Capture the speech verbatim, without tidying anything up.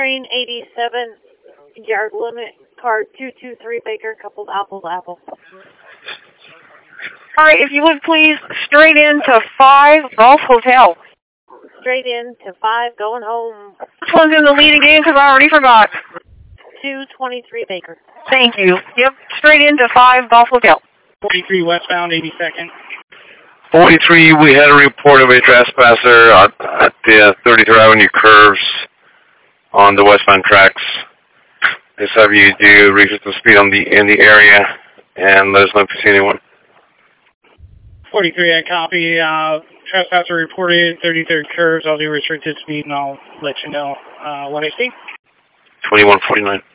train eighty-seven, yard limit, car two two three Baker, coupled apple to apple. All right, if you would please, straight into five Golf Hotel. Straight in to five, going home. Which one's in the lead again, because I already forgot. two twenty-three Baker. Thank you. Yep, straight into five Golf Hotel. forty-three westbound, eighty-second. forty-three, we had a report of a trespasser at, at the thirty-third Avenue curves on the westbound tracks. Just have you do research the speed on the in the area and let us know if you see anyone. forty-three, I copy. Uh, trespasser reported, thirty-third curves. I'll do restricted speed and I'll let you know uh, what I see. twenty-one forty-nine.